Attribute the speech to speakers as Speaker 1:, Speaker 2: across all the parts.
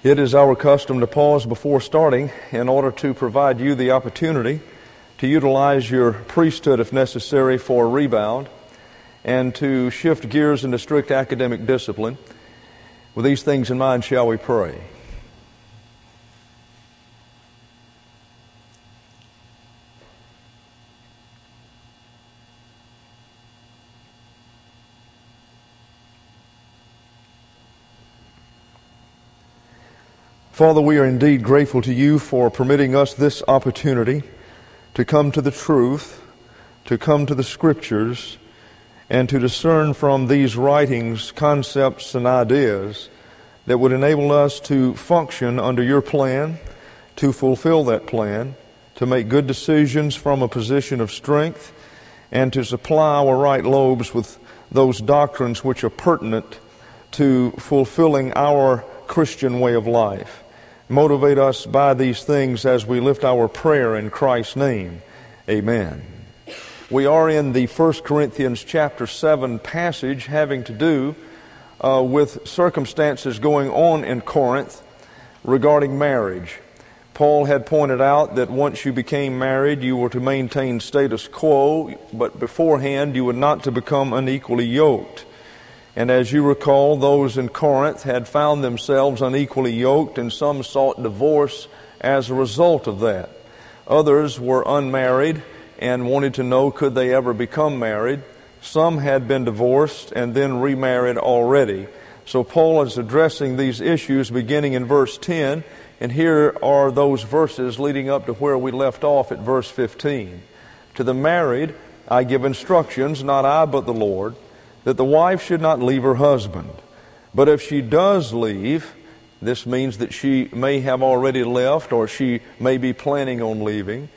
Speaker 1: It is our custom to pause before starting in order to provide you the opportunity to utilize your priesthood if necessary for a rebound and to shift gears into strict academic discipline. With these things in mind, shall we pray? Father, we are indeed grateful to you for permitting us this opportunity to come to the truth, to come to the Scriptures, and to discern from these writings concepts and ideas that would enable us to function under your plan, to fulfill that plan, to make good decisions from a position of strength, and to supply our right lobes with those doctrines which are pertinent to fulfilling our Christian way of life. Motivate us by these things as we lift our prayer in Christ's name. Amen. We are in the 1 Corinthians chapter 7 passage having to do with circumstances going on in Corinth regarding marriage. Paul had pointed out that once you became married, you were to maintain status quo, but beforehand you were not to become unequally yoked. And as you recall, those in Corinth had found themselves unequally yoked, and some sought divorce as a result of that. Others were unmarried and wanted to know could they ever become married. Some had been divorced and then remarried already. So Paul is addressing these issues beginning in verse 10, and here are those verses leading up to where we left off at verse 15. To the married I give instructions, not I but the Lord, that the wife should not leave her husband. But if she does leave, this means that she may have already left or she may be planning on leaving.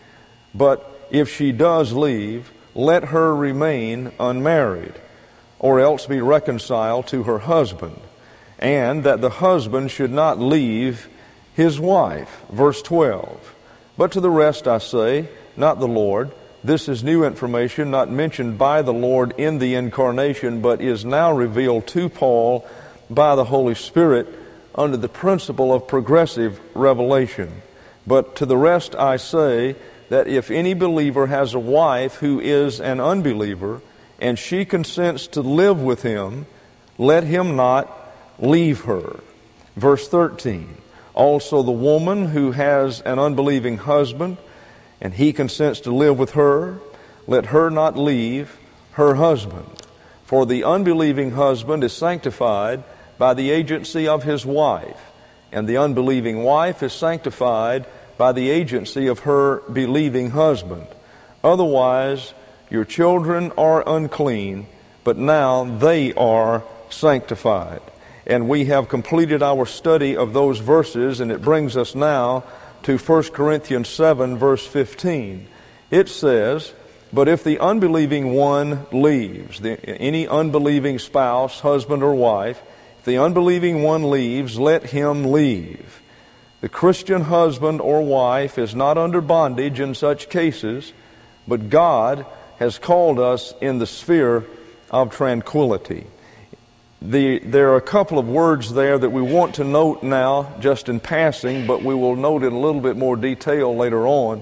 Speaker 1: But if she does leave, let her remain unmarried, or else be reconciled to her husband. And that the husband should not leave his wife. Verse 12. But to the rest I say, not the Lord. This is new information, not mentioned by the Lord in the incarnation, but is now revealed to Paul by the Holy Spirit under the principle of progressive revelation. But to the rest I say that if any believer has a wife who is an unbeliever, and she consents to live with him, let him not leave her. Verse 13. Also the woman who has an unbelieving husband, and he consents to live with her, let her not leave her husband. For the unbelieving husband is sanctified by the agency of his wife, and the unbelieving wife is sanctified by the agency of her believing husband. Otherwise, your children are unclean, but now they are sanctified. And we have completed our study of those verses, and it brings us now to 1 Corinthians 7, verse 15. It says, but if the unbelieving one leaves, any unbelieving spouse, husband or wife, if the unbelieving one leaves, let him leave. The Christian husband or wife is not under bondage in such cases, but God has called us in the sphere of tranquility. There are a couple of words there that we want to note now just in passing, but we will note in a little bit more detail later on.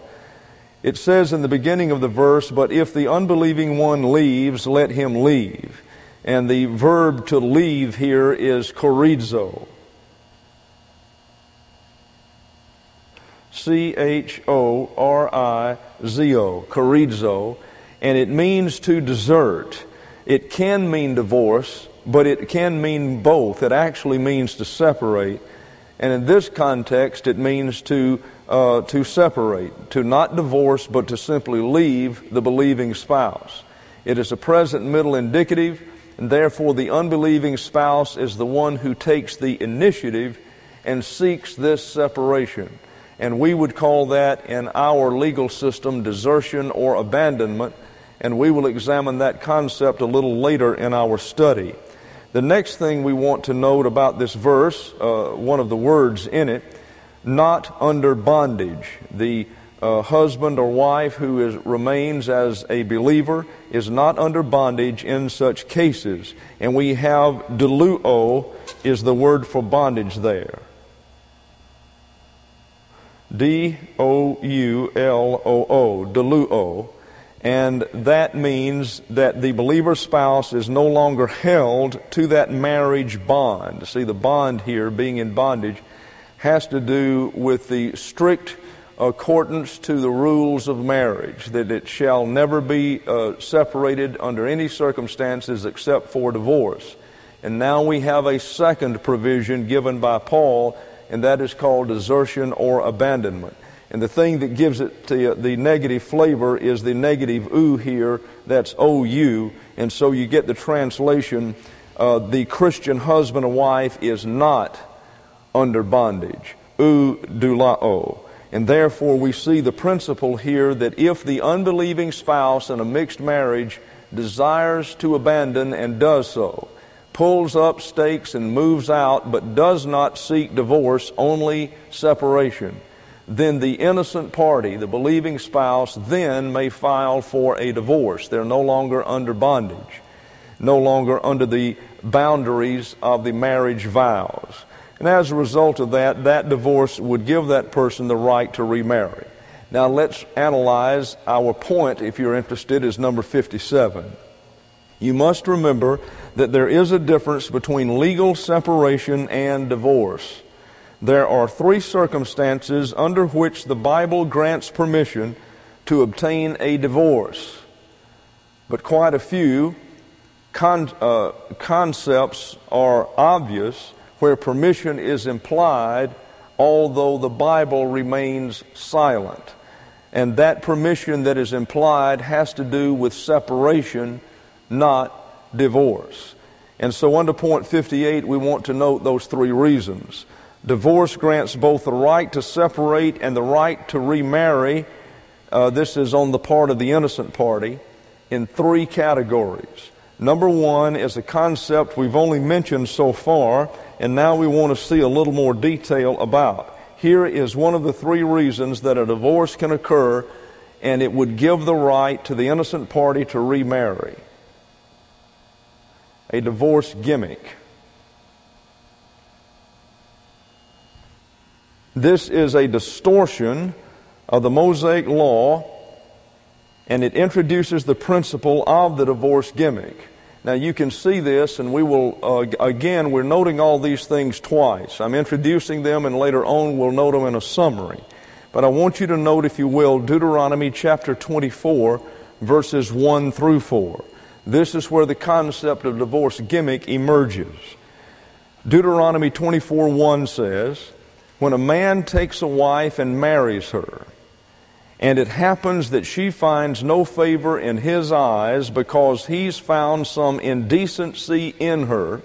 Speaker 1: It says in the beginning of the verse, but if the unbelieving one leaves, let him leave. And the verb to leave here is chorizo. C-H-O-R-I-Z-O, chorizo. And it means to desert. It can mean divorce, but it can mean both. It actually means to separate. And in this context, it means to separate, to not divorce, but to simply leave the believing spouse. It is a present middle indicative, and therefore the unbelieving spouse is the one who takes the initiative and seeks this separation. And we would call that in our legal system desertion or abandonment, and we will examine that concept a little later in our study. The next thing we want to note about this verse, one of the words in it, not under bondage. The husband or wife who remains as a believer is not under bondage in such cases. And we have deluo is the word for bondage there. D-O-U-L-O-O, doulo. And that means that the believer's spouse is no longer held to that marriage bond. See, the bond here, being in bondage, has to do with the strict accordance to the rules of marriage, that it shall never be separated under any circumstances except for divorce. And now we have a second provision given by Paul, and that is called desertion or abandonment. And the thing that gives it the negative flavor is the negative "u" here, that's O-U. And so you get the translation, the Christian husband or wife is not under bondage. "U doulao." And therefore we see the principle here that if the unbelieving spouse in a mixed marriage desires to abandon and does so, pulls up stakes and moves out, but does not seek divorce, only separation, then the innocent party, the believing spouse, then may file for a divorce. They're no longer under bondage, no longer under the boundaries of the marriage vows. And as a result of that, that divorce would give that person the right to remarry. Now let's analyze our point, if you're interested, is number 57. You must remember that there is a difference between legal separation and divorce. There are three circumstances under which the Bible grants permission to obtain a divorce. But quite a few concepts are obvious where permission is implied, although the Bible remains silent. And that permission that is implied has to do with separation, not divorce. And so under point 58, we want to note those three reasons. Divorce grants both the right to separate and the right to remarry. This is on the part of the innocent party in three categories. Number one is a concept we've only mentioned so far, and now we want to see a little more detail about. Here is one of the three reasons that a divorce can occur, and it would give the right to the innocent party to remarry. A divorce gimmick. This is a distortion of the Mosaic law, and it introduces the principle of the divorce gimmick. Now you can see this, and we will, again, we're noting all these things twice. I'm introducing them, and later on we'll note them in a summary. But I want you to note, if you will, Deuteronomy chapter 24, verses 1 through 4. This is where the concept of divorce gimmick emerges. Deuteronomy 24:1 says, "When a man takes a wife and marries her, and it happens that she finds no favor in his eyes because he's found some indecency in her,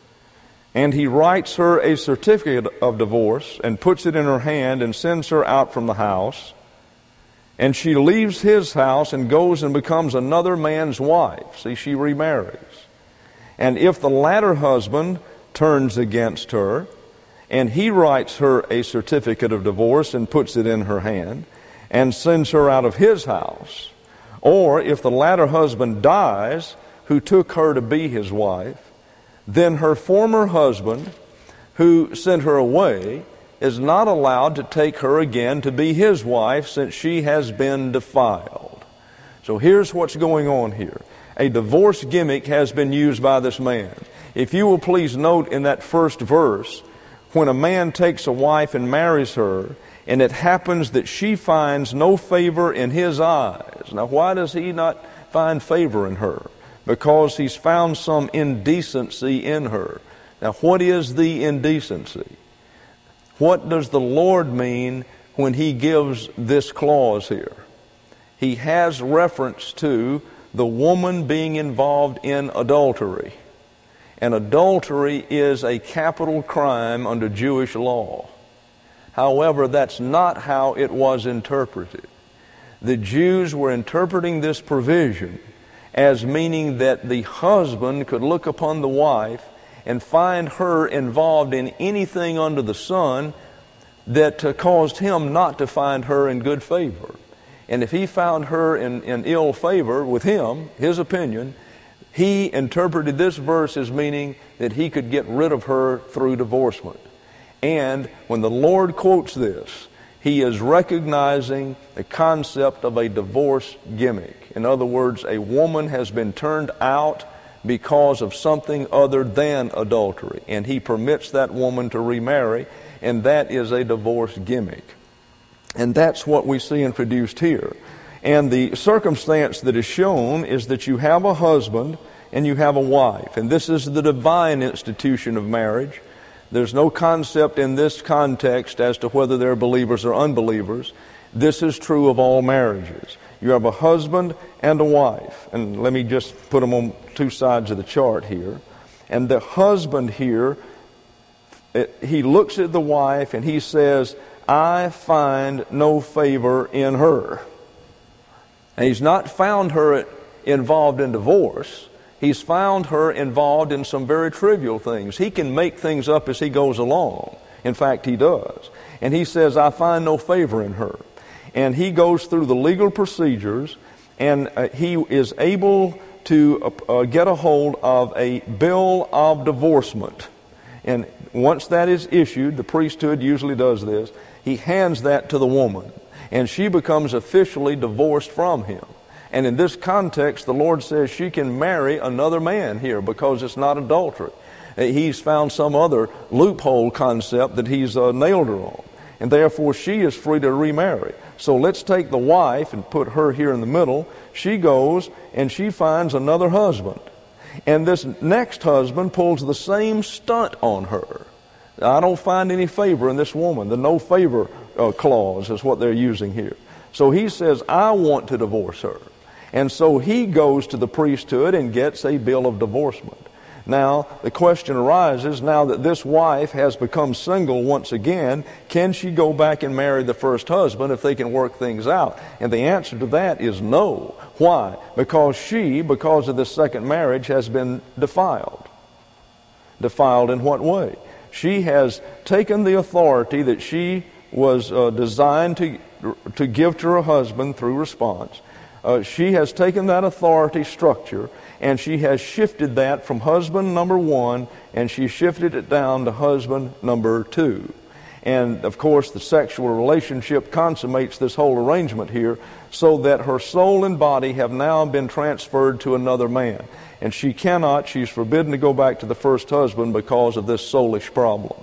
Speaker 1: and he writes her a certificate of divorce and puts it in her hand and sends her out from the house, and she leaves his house and goes and becomes another man's wife." See, she remarries. "And if the latter husband turns against her, and he writes her a certificate of divorce and puts it in her hand and sends her out of his house, or if the latter husband dies who took her to be his wife, then her former husband who sent her away is not allowed to take her again to be his wife, since she has been defiled." So here's what's going on here. A divorce gimmick has been used by this man. If you will please note in that first verse, when a man takes a wife and marries her, and it happens that she finds no favor in his eyes. Now, why does he not find favor in her? Because he's found some indecency in her. Now, what is the indecency? What does the Lord mean when he gives this clause here? He has reference to the woman being involved in adultery. And adultery is a capital crime under Jewish law. However, that's not how it was interpreted. The Jews were interpreting this provision as meaning that the husband could look upon the wife and find her involved in anything under the sun that caused him not to find her in good favor. And if he found her in ill favor with him, his opinion, he interpreted this verse as meaning that he could get rid of her through divorcement. And when the Lord quotes this, he is recognizing the concept of a divorce gimmick. In other words, a woman has been turned out because of something other than adultery, and he permits that woman to remarry, and that is a divorce gimmick. And that's what we see introduced here. And the circumstance that is shown is that you have a husband and you have a wife, and this is the divine institution of marriage. There's no concept in this context as to whether they're believers or unbelievers. This is true of all marriages. You have a husband and a wife. And let me just put them on two sides of the chart here. And the husband here, he looks at the wife and he says, I find no favor in her. And he's not found her involved in divorce. He's found her involved in some very trivial things. He can make things up as he goes along. In fact, he does. And he says, I find no favor in her. And he goes through the legal procedures, and he is able to get a hold of a bill of divorcement. And once that is issued, the priesthood usually does this, he hands that to the woman, and she becomes officially divorced from him. And in this context, the Lord says she can marry another man here because it's not adultery. He's found some other loophole concept that he's nailed her on. And therefore, she is free to remarry. So let's take the wife and put her here in the middle. She goes and she finds another husband. And this next husband pulls the same stunt on her. I don't find any favor in this woman. The no favor clause is what they're using here. So he says, I want to divorce her. And so he goes to the priesthood and gets a bill of divorcement. Now, the question arises, now that this wife has become single once again, can she go back and marry the first husband if they can work things out? And the answer to that is no. Why? Because she, because of this second marriage, has been defiled. Defiled in what way? She has taken the authority that she was designed to give to her husband through response. She has taken that authority structure and she has shifted that from husband number one and she shifted it down to husband number two. And of course the sexual relationship consummates this whole arrangement here so that her soul and body have now been transferred to another man. And she's forbidden to go back to the first husband because of this soulish problem.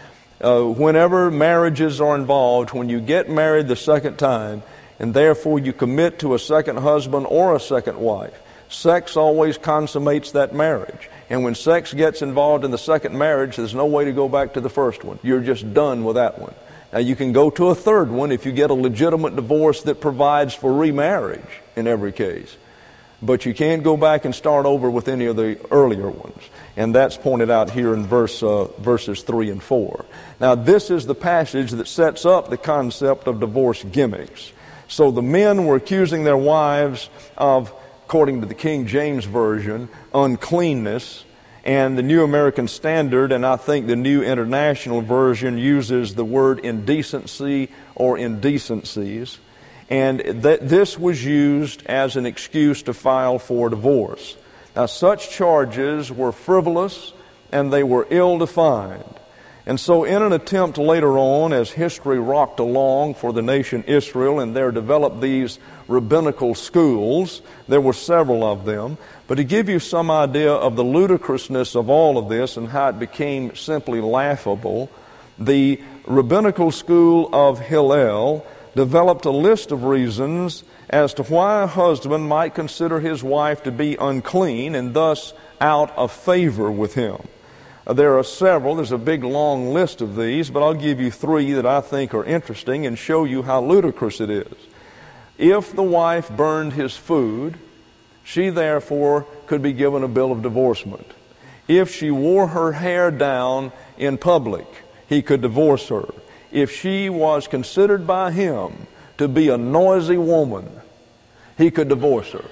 Speaker 1: Whenever marriages are involved, when you get married the second time, and therefore you commit to a second husband or a second wife, sex always consummates that marriage. And when sex gets involved in the second marriage, there's no way to go back to the first one. You're just done with that one. Now you can go to a third one if you get a legitimate divorce that provides for remarriage in every case. But you can't go back and start over with any of the earlier ones. And that's pointed out here in verses 3 and 4. Now this is the passage that sets up the concept of divorce gimmicks. So the men were accusing their wives of, according to the King James Version, uncleanness. And the New American Standard, and I think the New International Version, uses the word indecency or indecencies. And this was used as an excuse to file for divorce. Now, such charges were frivolous and they were ill-defined. And so in an attempt later on, as history rocked along for the nation Israel, and there developed these rabbinical schools, there were several of them, but to give you some idea of the ludicrousness of all of this and how it became simply laughable, the rabbinical school of Hillel developed a list of reasons as to why a husband might consider his wife to be unclean and thus out of favor with him. There are several. There's a big long list of these, but I'll give you three that I think are interesting and show you how ludicrous it is. If the wife burned his food, she therefore could be given a bill of divorcement. If she wore her hair down in public, he could divorce her. If she was considered by him to be a noisy woman, he could divorce her.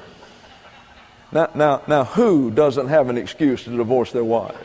Speaker 1: Now, who doesn't have an excuse to divorce their wife?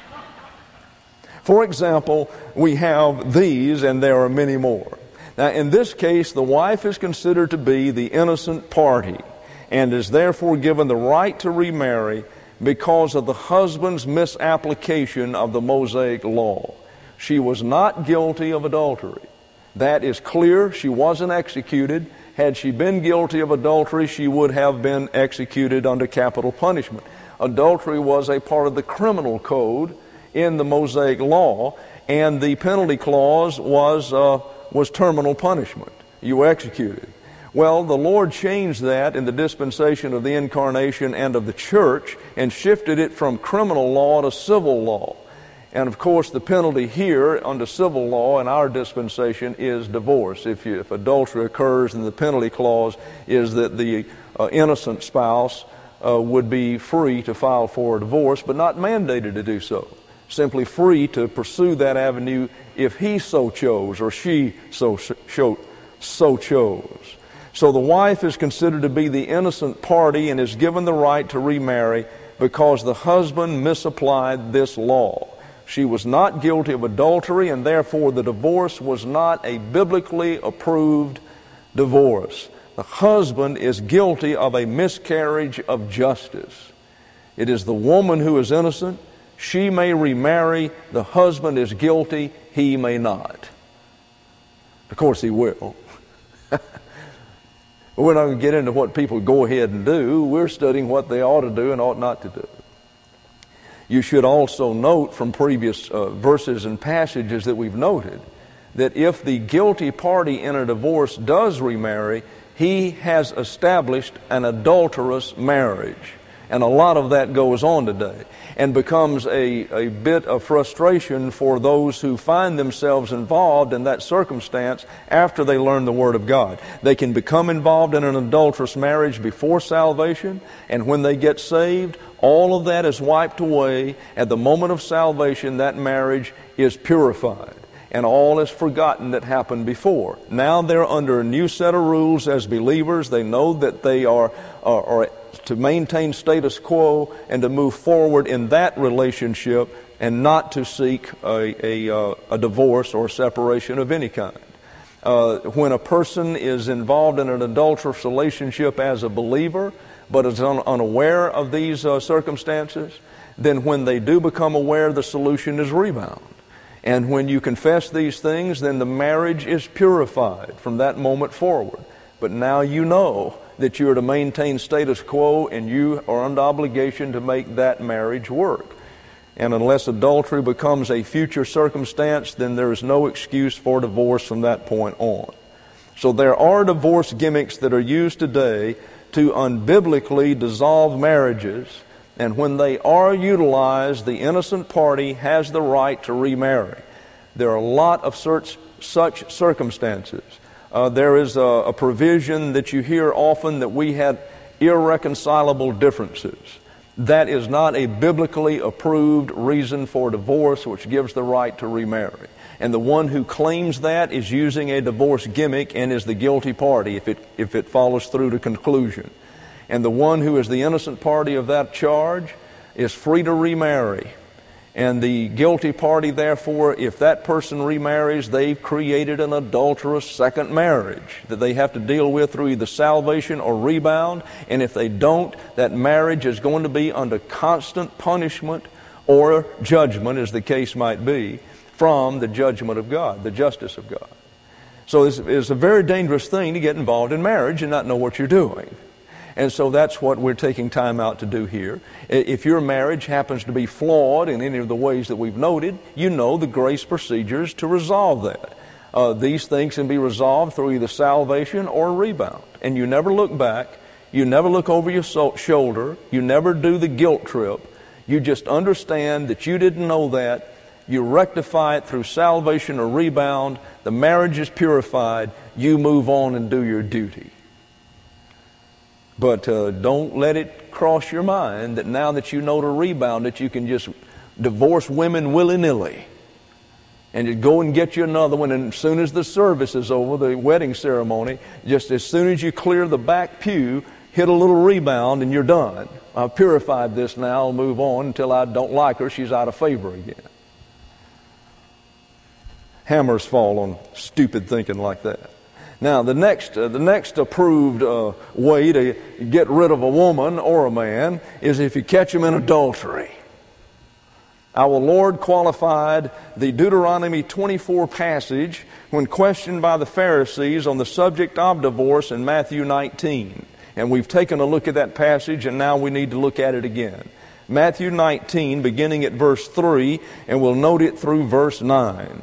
Speaker 1: For example, we have these, and there are many more. Now, in this case, the wife is considered to be the innocent party and is therefore given the right to remarry because of the husband's misapplication of the Mosaic law. She was not guilty of adultery.
Speaker 2: That is clear. She wasn't executed. Had she been guilty of adultery, she would have been executed under capital punishment. Adultery was a part of the criminal code in the Mosaic law, and the penalty clause was terminal punishment. You were executed. Well, the Lord changed that in the dispensation of the Incarnation and of the church and shifted it from criminal law to civil law. And of course, the penalty here under civil law in our dispensation is divorce. If adultery occurs, then the penalty clause is that the innocent spouse would be free to file for a divorce, but not mandated to do so. Simply free to pursue that avenue if he so chose or she so chose. So the wife is considered to be the innocent party and is given the right to remarry because the husband misapplied this law. She was not guilty of adultery, and therefore the divorce was not a biblically approved divorce. The husband is guilty of a miscarriage of justice. It is the woman who is innocent. She may remarry. The husband is guilty. He may not. Of course he will. We're not going to get into what people go ahead and do. We're studying what they ought to do and ought not to do. You should also note from previous verses and passages that we've noted that if the guilty party in a divorce does remarry, he has established an adulterous marriage. And a lot of that goes on today and becomes a bit of frustration for those who find themselves involved in that circumstance after they learn the Word of God. They can become involved in an adulterous marriage before salvation, and when they get saved, all of that is wiped away. At the moment of salvation, that marriage is purified, and all is forgotten that happened before. Now they're under a new set of rules as believers. They know that they are to maintain status quo and to move forward in that relationship and not to seek a divorce or separation of any kind. When a person is involved in an adulterous relationship as a believer but is unaware of these circumstances, then when they do become aware, the solution is rebound. And when you confess these things, then the marriage is purified from that moment forward. But now you know that you are to maintain status quo and you are under obligation to make that marriage work. And unless adultery becomes a future circumstance, then there is no excuse for divorce from that point on. So there are divorce gimmicks that are used today to unbiblically dissolve marriages, and when they are utilized, the innocent party has the right to remarry. There are a lot of such circumstances. There is a provision that you hear often that we had irreconcilable differences. That is not a biblically approved reason for divorce, which gives the right to remarry. And the one who claims that is using a divorce gimmick and is the guilty party if it follows through to conclusion. And the one who is the innocent party of that charge is free to remarry. And the guilty party, therefore, if that person remarries, they've created an adulterous second marriage that they have to deal with through either salvation or rebound. And if they don't, that marriage is going to be under constant punishment or judgment, as the case might be, from the judgment of God, the justice of God. So it's a very dangerous thing to get involved in marriage and not know what you're doing. And so that's what we're taking time out to do here. If your marriage happens to be flawed in any of the ways that we've noted, you know the grace procedures to resolve that. These things can be resolved through either salvation or rebound. And you never look back. You never look over your shoulder. You never do the guilt trip. You just understand that you didn't know that. You rectify it through salvation or rebound. The marriage is purified. You move on and do your duty. But don't let it cross your mind that now that you know to rebound that you can just divorce women willy-nilly and just go and get you another one, and as soon as the service is over, the wedding ceremony, just as soon as you clear the back pew, hit a little rebound and you're done. I've purified this now, I'll move on until I don't like her, she's out of favor again. Hammers fall on stupid thinking like that. Now, the next approved way to get rid of a woman or a man is if you catch them in adultery. Our Lord qualified the Deuteronomy 24 passage when questioned by the Pharisees on the subject of divorce in Matthew 19. And we've taken a look at that passage, and now we need to look at it again. Matthew 19, beginning at verse 3, and we'll note it through verse 9.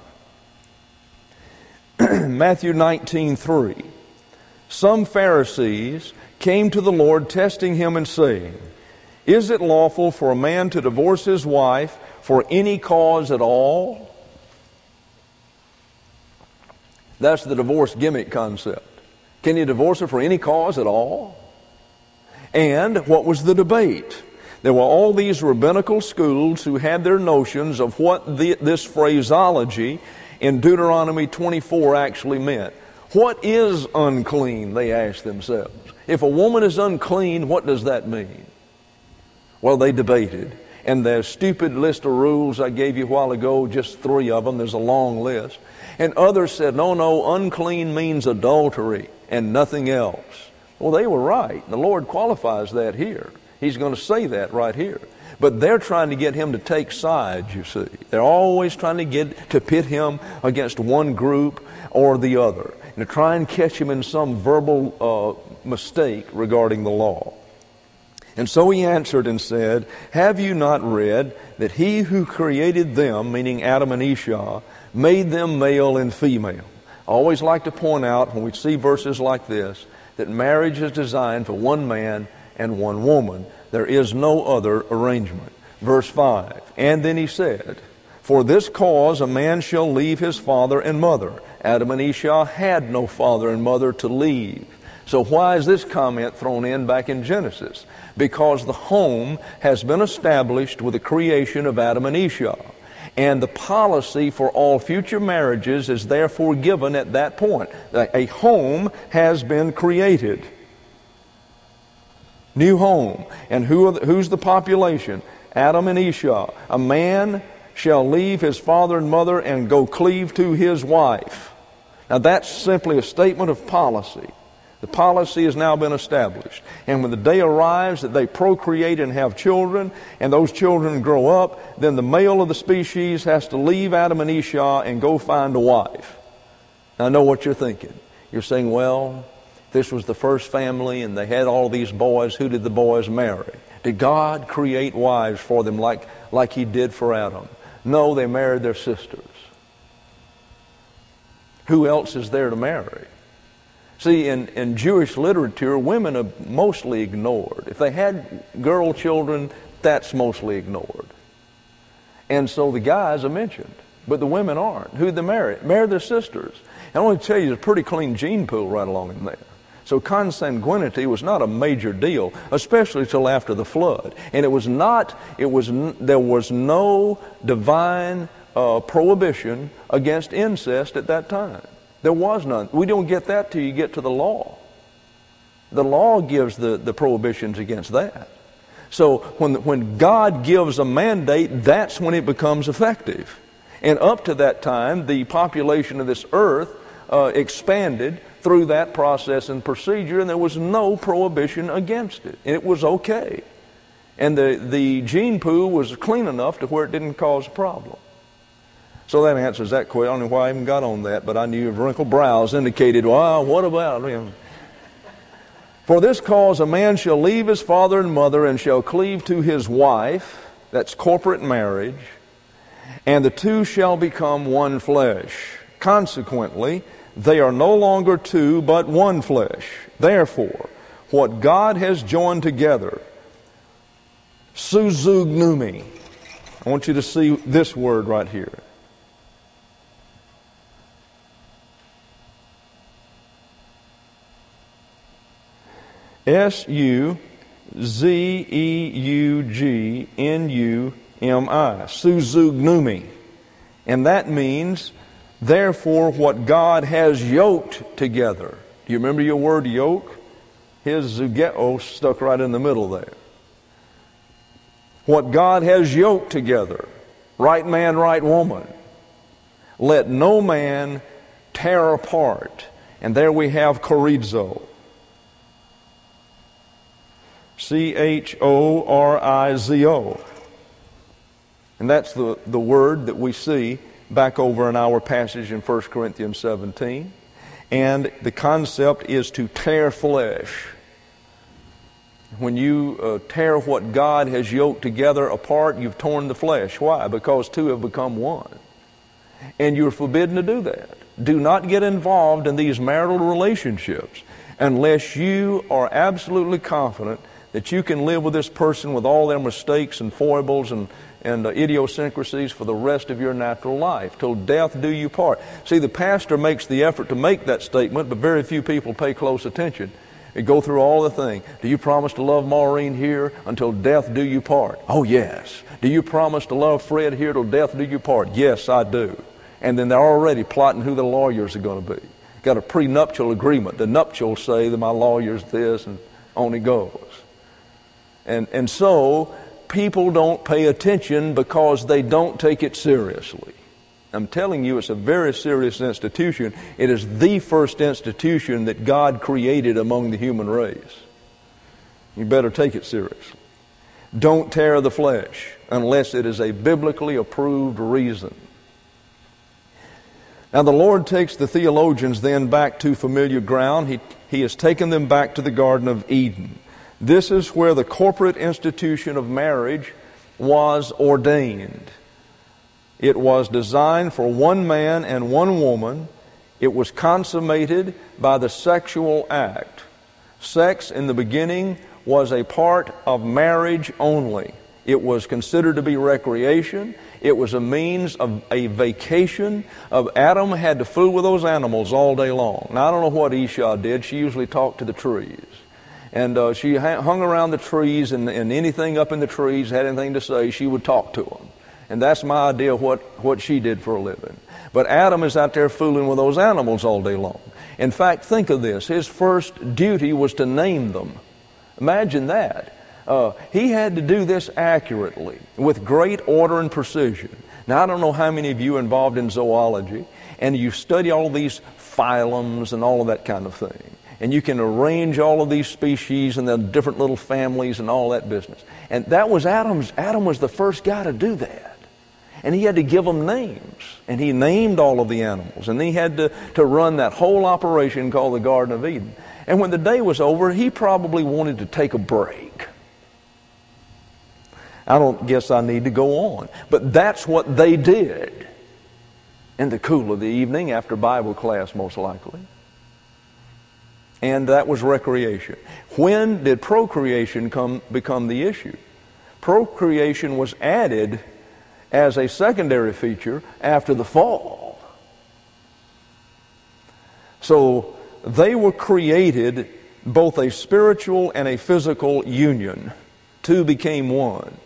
Speaker 2: Matthew 19:3. Some Pharisees came to the Lord, testing him and saying, "Is it lawful for a man to divorce his wife for any cause at all?" That's the divorce gimmick concept. Can you divorce her for any cause at all? And what was the debate? There were all these rabbinical schools who had their notions of what this phraseology in Deuteronomy 24 actually meant. What is unclean, they asked themselves. If a woman is unclean, what does that mean? Well, they debated. And their stupid list of rules I gave you a while ago, just 3 of them, there's a long list. And others said, no, unclean means adultery and nothing else. Well, they were right. The Lord qualifies that here. He's going to say that right here. But they're trying to get him to take sides, you see. They're always trying to pit him against one group or the other, and to try and catch him in some verbal mistake regarding the law. And so he answered and said, "Have you not read that he who created them," meaning Adam and Esau, "made them male and female?" I always like to point out when we see verses like this that marriage is designed for one man and one woman. There is no other arrangement. Verse 5, "And then he said, for this cause a man shall leave his father and mother." Adam and Esau had no father and mother to leave. So why is this comment thrown in back in Genesis? Because the home has been established with the creation of Adam and Esau. And the policy for all future marriages is therefore given at that point. A home has been created. New home. And who's the population? Adam and Esau. A man shall leave his father and mother and go cleave to his wife. Now that's simply a statement of policy. The policy has now been established. And when the day arrives that they procreate and have children, and those children grow up, then the male of the species has to leave Adam and Esau and go find a wife. Now I know what you're thinking. You're saying, well, this was the first family and they had all these boys. Who did the boys marry? Did God create wives for them like He did for Adam? No, they married their sisters. Who else is there to marry? See, in Jewish literature, women are mostly ignored. If they had girl children, that's mostly ignored. And so the guys are mentioned, but the women aren't. Who'd they marry? Marry their sisters. And I want to tell you, there's a pretty clean gene pool right along in there. So consanguinity was not a major deal, especially till after the flood. And there was no divine prohibition against incest at that time. There was none. We don't get that till you get to the law. The law gives the prohibitions against that. So when God gives a mandate, that's when it becomes effective. And up to that time, the population of this earth expanded through that process and procedure, and there was no prohibition against it. It was okay. And the gene pool was clean enough to where it didn't cause a problem. So that answers that question. I don't know why I even got on that, but I knew your wrinkled brows indicated, well, what about him? For this cause a man shall leave his father and mother and shall cleave to his wife. That's corporate marriage. And the two shall become one flesh. Consequently, they are no longer two, but one flesh. Therefore, what God has joined together, suzugnoumi. I want you to see this word right here. S-U-Z-E-U-G-N-U-M-I. Suzugnoumi. And that means, therefore, what God has yoked together. Do you remember your word yoke? His zugeo stuck right in the middle there. What God has yoked together. Right man, right woman. Let no man tear apart. And there we have chorizo. C-H-O-R-I-Z-O. And that's the word that we see back over in our passage in 1 Corinthians 17. And the concept is to tear flesh. When you tear what God has yoked together apart, you've torn the flesh. Why? Because two have become one. And you're forbidden to do that. Do not get involved in these marital relationships unless you are absolutely confident that you can live with this person with all their mistakes and foibles and idiosyncrasies for the rest of your natural life, till death do you part. See, the pastor makes the effort to make that statement, but very few people pay close attention. They go through all the thing. Do you promise to love Maureen here until death do you part? Oh, yes. Do you promise to love Fred here till death do you part? Yes, I do. And then they're already plotting who the lawyers are going to be. Got a prenuptial agreement. The nuptials say that my lawyer's this, and on it goes. And so people don't pay attention because they don't take it seriously. I'm telling you, it's a very serious institution. It is the first institution that God created among the human race. You better take it seriously. Don't tear the flesh unless it is a biblically approved reason. Now the Lord takes the theologians then back to familiar ground. He has taken them back to the Garden of Eden. This is where the corporate institution of marriage was ordained. It was designed for one man and one woman. It was consummated by the sexual act. Sex in the beginning was a part of marriage only. It was considered to be recreation. It was a means of a vacation. Adam had to fool with those animals all day long. Now, I don't know what Esau did. She usually talked to the trees. And she hung around the trees, and anything up in the trees had anything to say, she would talk to them. And that's my idea of what she did for a living. But Adam is out there fooling with those animals all day long. In fact, think of this. His first duty was to name them. Imagine that. He had to do this accurately, with great order and precision. Now, I don't know how many of you are involved in zoology, and you study all these phylums and all of that kind of thing. And you can arrange all of these species and the different little families and all that business. And that was Adam was the first guy to do that. And he had to give them names. And he named all of the animals. And he had to run that whole operation called the Garden of Eden. And when the day was over, he probably wanted to take a break. I don't guess I need to go on. But that's what they did in the cool of the evening after Bible class, most likely. And that was recreation. When did procreation become the issue? Procreation was added as a secondary feature after the fall. So they were created both a spiritual and a physical union. Two became one.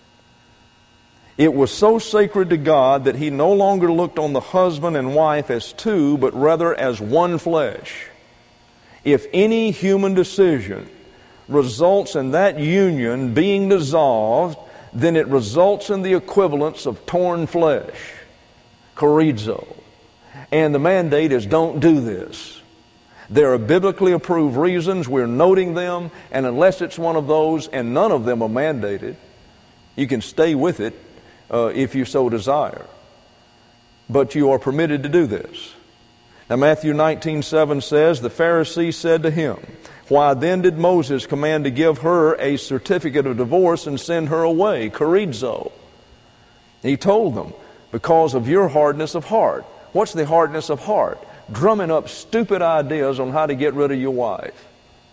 Speaker 2: It was so sacred to God that He no longer looked on the husband and wife as two, but rather as one flesh. If any human decision results in that union being dissolved, then it results in the equivalence of torn flesh, chorizo. And the mandate is don't do this. There are biblically approved reasons. We're noting them, and unless it's one of those, and none of them are mandated, you can stay with it if you so desire. But you are permitted to do this. Now Matthew 19:7 says, the Pharisee said to him, why then did Moses command to give her a certificate of divorce and send her away, chorizo? He told them, because of your hardness of heart. What's the hardness of heart? Drumming up stupid ideas on how to get rid of your wife.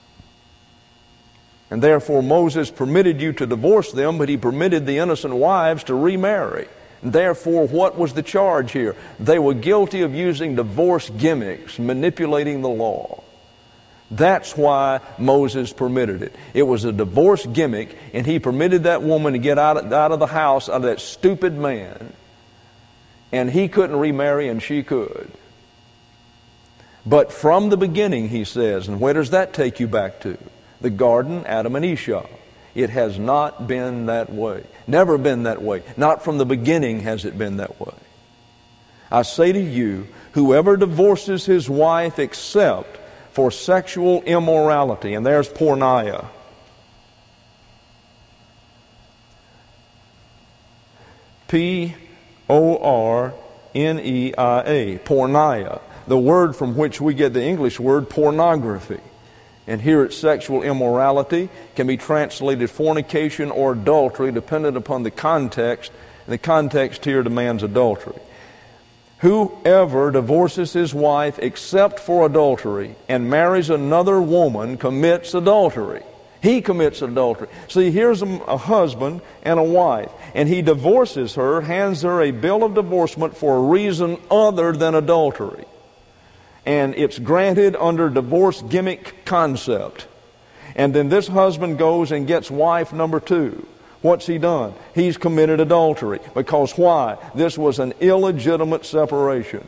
Speaker 2: And therefore Moses permitted you to divorce them, but he permitted the innocent wives to remarry. Therefore, what was the charge here? They were guilty of using divorce gimmicks, manipulating the law. That's why Moses permitted it. It was a divorce gimmick, and he permitted that woman to get out of the house, out of that stupid man. And he couldn't remarry, and she could. But from the beginning, he says, and where does that take you back to? The garden, Adam and Esau. It has not been that way. Never been that way. Not from the beginning has it been that way. I say to you, whoever divorces his wife except for sexual immorality, and there's porneia. P-O-R-N-E-I-A, porneia, the word from which we get the English word pornography. And here it's sexual immorality, can be translated fornication or adultery, dependent upon the context. And the context here demands adultery. Whoever divorces his wife except for adultery and marries another woman commits adultery. He commits adultery. See, here's a husband and a wife, and he divorces her, hands her a bill of divorcement for a reason other than adultery. And it's granted under divorce gimmick concept. And then this husband goes and gets wife number 2. What's he done? He's committed adultery. Because why? This was an illegitimate separation.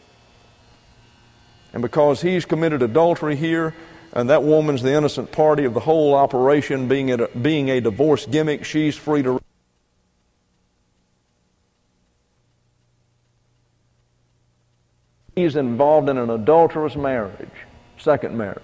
Speaker 2: And because he's committed adultery here, and that woman's the innocent party of the whole operation being a divorce gimmick, she's free to... He's involved in an adulterous marriage, second marriage.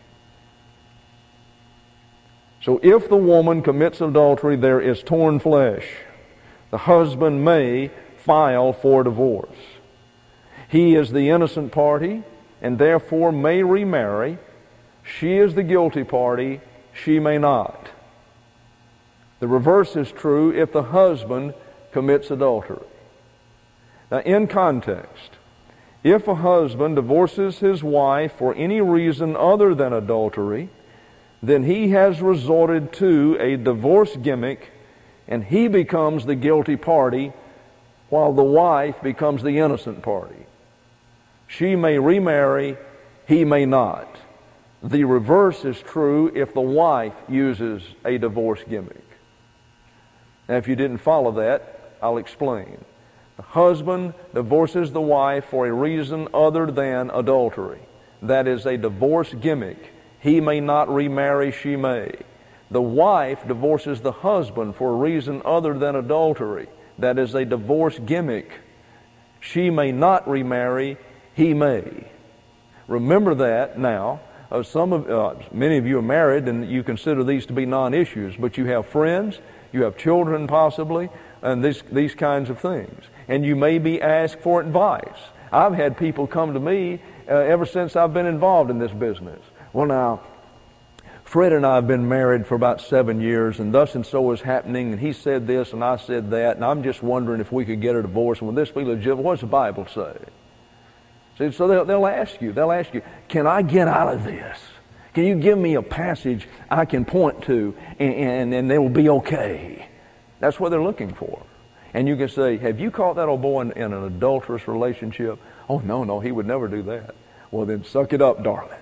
Speaker 2: So if the woman commits adultery, there is torn flesh. The husband may file for divorce. He is the innocent party and therefore may remarry. She is the guilty party. She may not. The reverse is true if the husband commits adultery. Now, in context, if a husband divorces his wife for any reason other than adultery, then he has resorted to a divorce gimmick and he becomes the guilty party while the wife becomes the innocent party. She may remarry, he may not. The reverse is true if the wife uses a divorce gimmick. Now, if you didn't follow that, I'll explain. The husband divorces the wife for a reason other than adultery. That is a divorce gimmick. He may not remarry, she may. The wife divorces the husband for a reason other than adultery. That is a divorce gimmick. She may not remarry, he may. Remember that now. Many of you are married and you consider these to be non-issues, but you have friends, you have children possibly, and these kinds of things. And you may be asked for advice. I've had people come to me ever since I've been involved in this business. Well, now, Fred and I have been married for about 7 years, and thus and so is happening, and he said this and I said that, and I'm just wondering if we could get a divorce, and would this be legitimate? What does the Bible say? See, so they'll ask you, can I get out of this? Can you give me a passage I can point to, and they will be okay? That's what they're looking for. And you can say, have you caught that old boy in an adulterous relationship? Oh, no, he would never do that. Well, then suck it up, darling.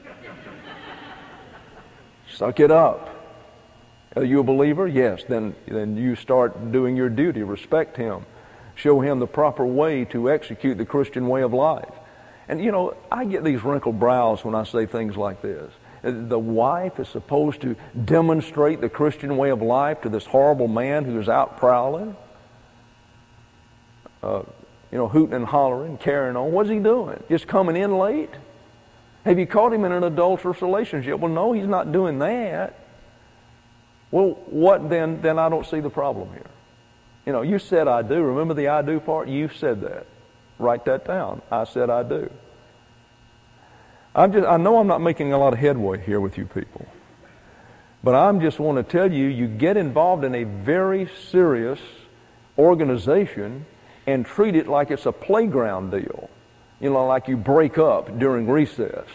Speaker 2: Suck it up. Are you a believer? Yes. Then you start doing your duty. Respect him. Show him the proper way to execute the Christian way of life. And, I get these wrinkled brows when I say things like this. The wife is supposed to demonstrate the Christian way of life to this horrible man who is out prowling. Hooting and hollering, carrying on. What's he doing? Just coming in late? Have you caught him in an adulterous relationship? Well, no, he's not doing that. Well, what then? Then I don't see the problem here. You said I do. Remember the I do part? You said that. Write that down. I said I do. I know I'm not making a lot of headway here with you people. But I just want to tell you, you get involved in a very serious organization and treat it like it's a playground deal. Like you break up during recess.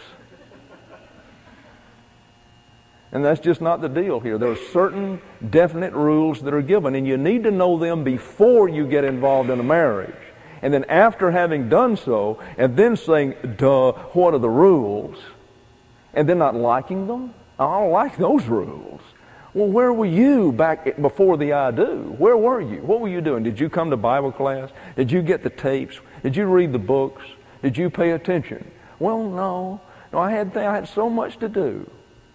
Speaker 2: And that's just not the deal here. There are certain definite rules that are given, and you need to know them before you get involved in a marriage. And then after having done so, and then saying, duh, what are the rules? And then not liking them? I don't like those rules. Well, where were you back before the I do? Where were you? What were you doing? Did you come to Bible class? Did you get the tapes? Did you read the books? Did you pay attention? Well, no. I had so much to do.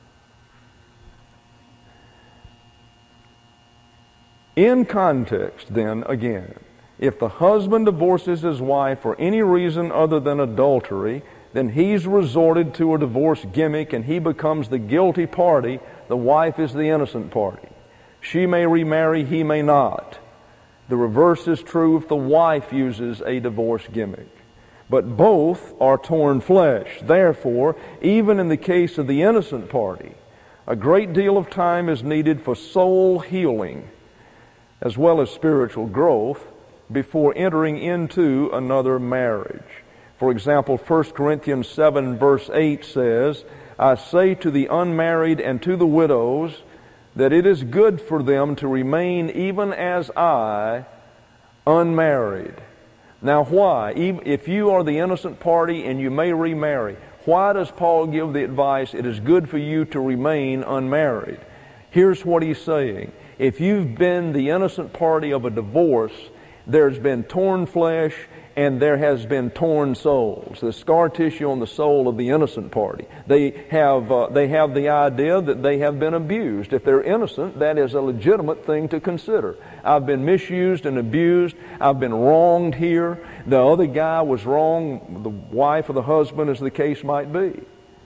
Speaker 2: In context, then, again, if the husband divorces his wife for any reason other than adultery, then he's resorted to a divorce gimmick and he becomes the guilty party. The wife is the innocent party. She may remarry, he may not. The reverse is true if the wife uses a divorce gimmick. But both are torn flesh. Therefore, even in the case of the innocent party, a great deal of time is needed for soul healing as well as spiritual growth before entering into another marriage. For example, 1 Corinthians 7 verse 8 says, I say to the unmarried and to the widows that it is good for them to remain even as I, unmarried. Now why? If you are the innocent party and you may remarry, why does Paul give the advice it is good for you to remain unmarried? Here's what he's saying. If you've been the innocent party of a divorce, there's been torn flesh and there has been torn souls. The scar tissue on the soul of the innocent party. They have the idea that they have been abused. If they're innocent, that is a legitimate thing to consider. I've been misused and abused. I've been wronged here. The other guy was wrong, the wife or the husband, as the case might be.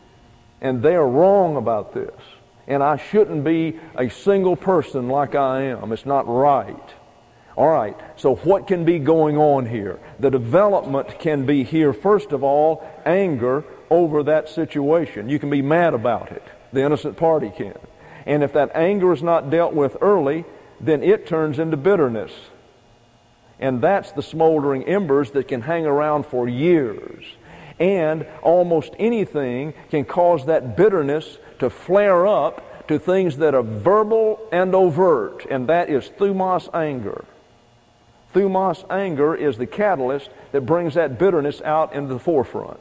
Speaker 2: And they are wrong about this. And I shouldn't be a single person like I am. It's not right. All right, so what can be going on here? The development can be here, first of all, anger over that situation. You can be mad about it. The innocent party can. And if that anger is not dealt with early, then it turns into bitterness. And that's the smoldering embers that can hang around for years. And almost anything can cause that bitterness to flare up to things that are verbal and overt, and that is thumos anger. Thumos anger is the catalyst that brings that bitterness out into the forefront.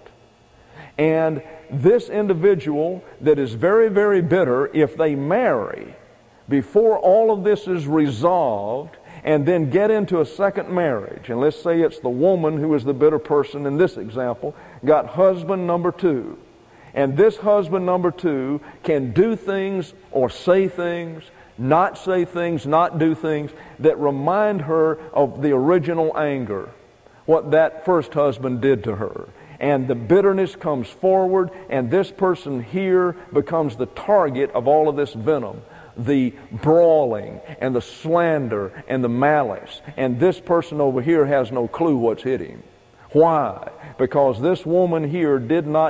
Speaker 2: And this individual that is very, very bitter, if they marry before all of this is resolved and then get into a second marriage, and let's say it's the woman who is the bitter person in this example, got husband number 2. And this husband number 2 can do things or say things, not say things, not do things that remind her of the original anger, what that first husband did to her. And the bitterness comes forward, and this person here becomes the target of all of this venom, the brawling and the slander and the malice. And this person over here has no clue what's hit him. Why? Because this woman here did not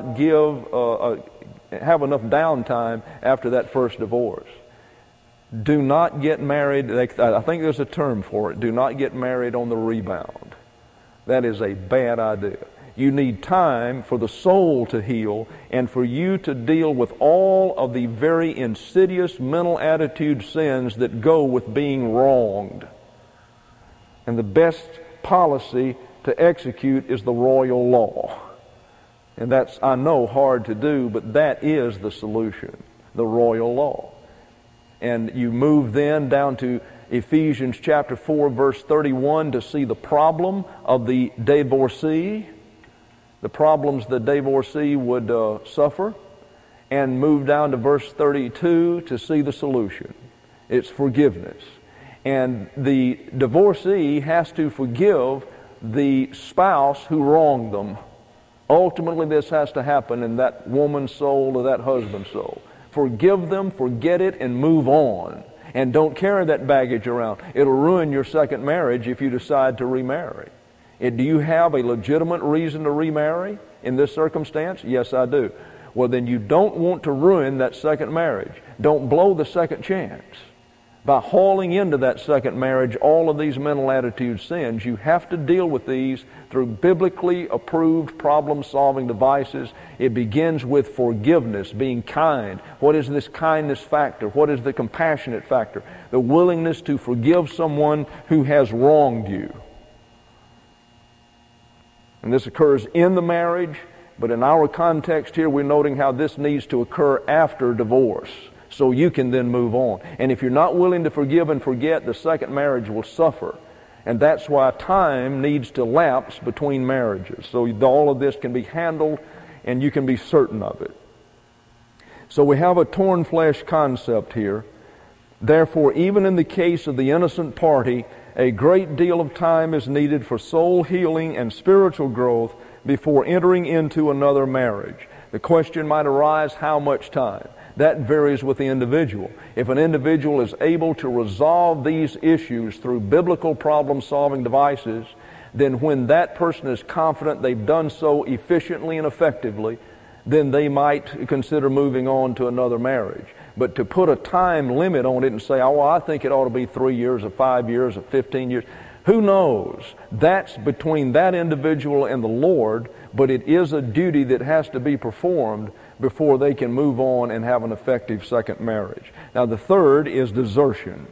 Speaker 2: have enough downtime after that first divorce. Do not get married. I think there's a term for it. Do not get married on the rebound. That is a bad idea. You need time for the soul to heal and for you to deal with all of the very insidious mental attitude sins that go with being wronged. And the best policy to execute is the royal law. And that's, I know, hard to do, but that is the solution, the royal law. And you move then down to Ephesians chapter 4, verse 31 to see the problem of the divorcee, the problems the divorcee would suffer, and move down to verse 32 to see the solution. It's forgiveness. And the divorcee has to forgive the spouse who wronged them. Ultimately, this has to happen in that woman's soul or that husband's soul. Forgive them, forget it, and move on. And don't carry that baggage around. It'll ruin your second marriage if you decide to remarry. Do you have a legitimate reason to remarry in this circumstance? Yes, I do. Well, then you don't want to ruin that second marriage. Don't blow the second chance. By hauling into that second marriage all of these mental attitude sins, you have to deal with these through biblically approved problem-solving devices. It begins with forgiveness, being kind. What is this kindness factor? What is the compassionate factor? The willingness to forgive someone who has wronged you. And this occurs in the marriage, but in our context here, we're noting how this needs to occur after divorce, so you can then move on. And if you're not willing to forgive and forget, the second marriage will suffer. And that's why time needs to lapse between marriages, so all of this can be handled and you can be certain of it. So we have a torn flesh concept here. Therefore, even in the case of the innocent party, a great deal of time is needed for soul healing and spiritual growth before entering into another marriage. The question might arise, how much time? That varies with the individual. If an individual is able to resolve these issues through biblical problem-solving devices, then when that person is confident they've done so efficiently and effectively, then they might consider moving on to another marriage. But to put a time limit on it and say, oh, well, I think it ought to be 3 years or 5 years or 15 years, who knows? That's between that individual and the Lord, but it is a duty that has to be performed before they can move on and have an effective second marriage. Now, the third is desertion.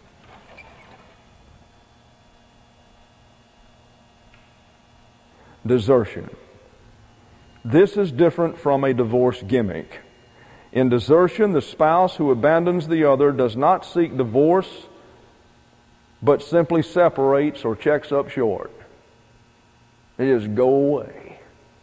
Speaker 2: Desertion. This is different from a divorce gimmick. In desertion, the spouse who abandons the other does not seek divorce, but simply separates or checks up short. They just go away.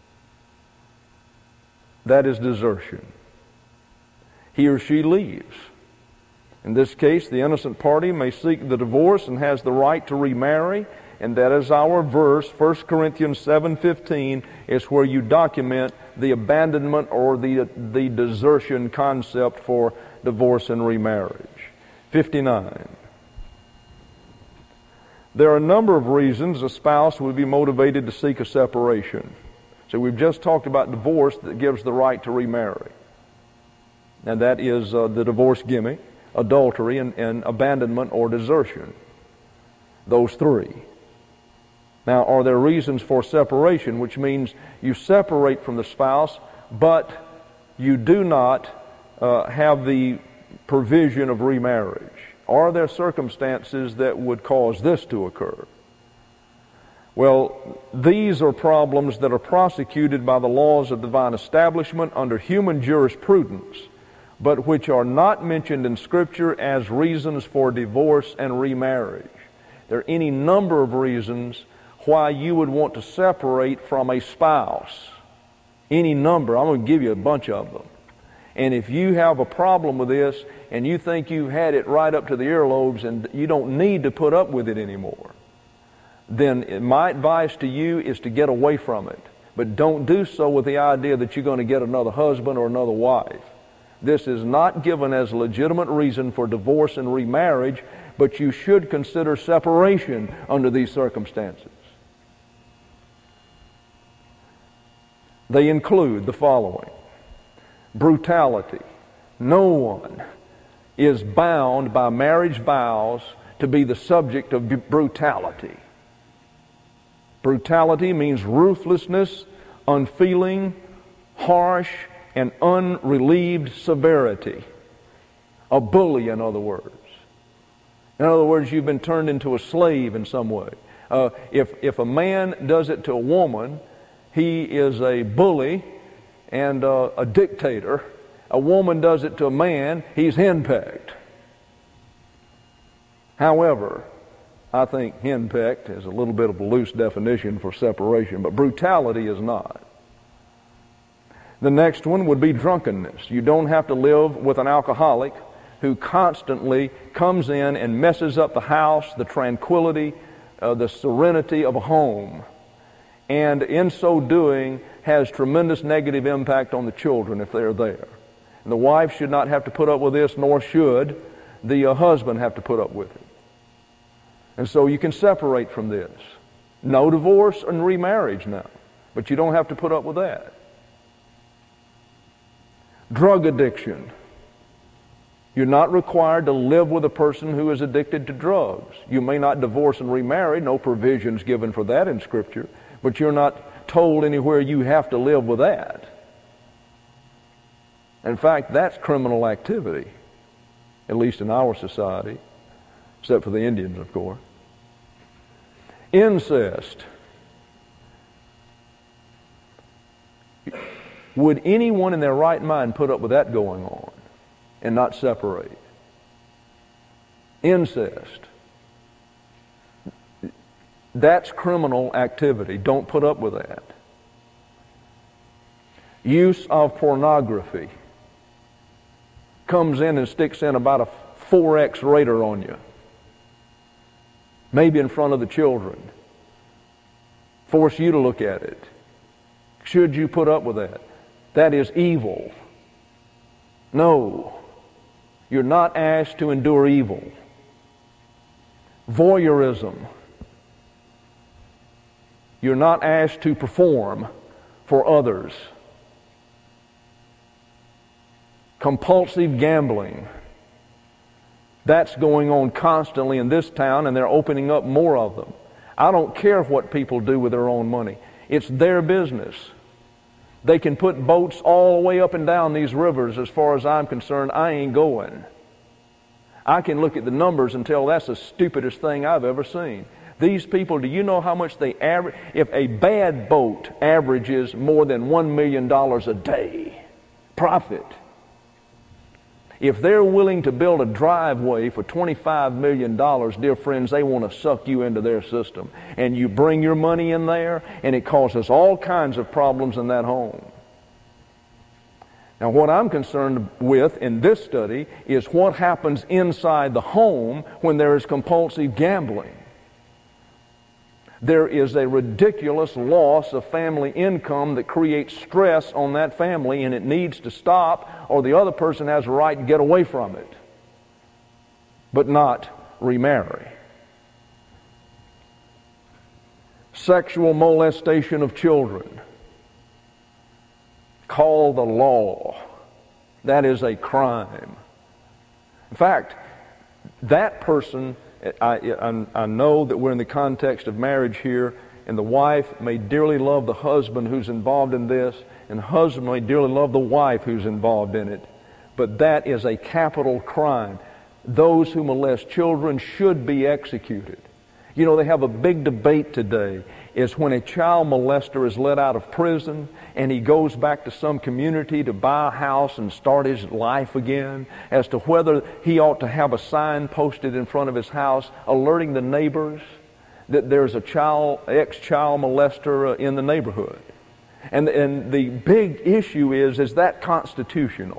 Speaker 2: That is desertion. He or she leaves. In this case, the innocent party may seek the divorce and has the right to remarry, and that is our verse, 1 Corinthians 7:15, is where you document the abandonment or the desertion concept for divorce and remarriage. 59. There are a number of reasons a spouse would be motivated to seek a separation. So we've just talked about divorce that gives the right to remarry. And that is the divorce gimmick, adultery, and abandonment or desertion. Those three. Now, are there reasons for separation, which means you separate from the spouse, but you do not have the provision of remarriage? Are there circumstances that would cause this to occur? Well, these are problems that are prosecuted by the laws of divine establishment under human jurisprudence, but which are not mentioned in Scripture as reasons for divorce and remarriage. There are any number of reasons why you would want to separate from a spouse. Any number. I'm going to give you a bunch of them. And if you have a problem with this and you think you've had it right up to the earlobes and you don't need to put up with it anymore, then my advice to you is to get away from it. But don't do so with the idea that you're going to get another husband or another wife. This is not given as a legitimate reason for divorce and remarriage, but you should consider separation under these circumstances. They include the following. Brutality. No one is bound by marriage vows to be the subject of brutality. Brutality means ruthlessness, unfeeling, harsh, and unrelieved severity. A bully, in other words. In other words, you've been turned into a slave in some way. If a man does it to a woman, he is a bully and a dictator. A woman does it to a man, he's henpecked. However, I think henpecked is a little bit of a loose definition for separation, but brutality is not. The next one would be drunkenness. You don't have to live with an alcoholic who constantly comes in and messes up the house, the tranquility, the serenity of a home, and in so doing has tremendous negative impact on the children if they're there. And the wife should not have to put up with this, nor should the husband have to put up with it. And so you can separate from this. No divorce and remarriage now, but you don't have to put up with that. Drug addiction. You're not required to live with a person who is addicted to drugs. You may not divorce and remarry, no provisions given for that in Scripture, but you're not told anywhere you have to live with that. In fact, that's criminal activity, at least in our society, except for the Indians, of course. Incest. Would anyone in their right mind put up with that going on and not separate? Incest. That's criminal activity. Don't put up with that. Use of pornography. Comes in and sticks in about a 4X radar on you. Maybe in front of the children. Force you to look at it. Should you put up with that? That is evil. No. You're not asked to endure evil. Voyeurism. You're not asked to perform for others. Compulsive gambling. That's going on constantly in this town, and they're opening up more of them. I don't care what people do with their own money. It's their business. They can put boats all the way up and down these rivers. As far as I'm concerned, I ain't going. I can look at the numbers and tell that's the stupidest thing I've ever seen. These people, do you know how much they average? If a bad boat averages more than $1 million a day profit, if they're willing to build a driveway for $25 million, dear friends, they want to suck you into their system. And you bring your money in there, and it causes all kinds of problems in that home. Now, what I'm concerned with in this study is what happens inside the home when there is compulsive gambling. There is a ridiculous loss of family income that creates stress on that family, and it needs to stop, or the other person has a right to get away from it, but not remarry. Sexual molestation of children. Call the law. That is a crime. In fact, that person, I know that we're in the context of marriage here, and the wife may dearly love the husband who's involved in this, and the husband may dearly love the wife who's involved in it. But that is a capital crime. Those who molest children should be executed. You know, they have a big debate today, is when a child molester is let out of prison and he goes back to some community to buy a house and start his life again, as to whether he ought to have a sign posted in front of his house alerting the neighbors that there's a ex-child molester in the neighborhood. And the big issue is that constitutional?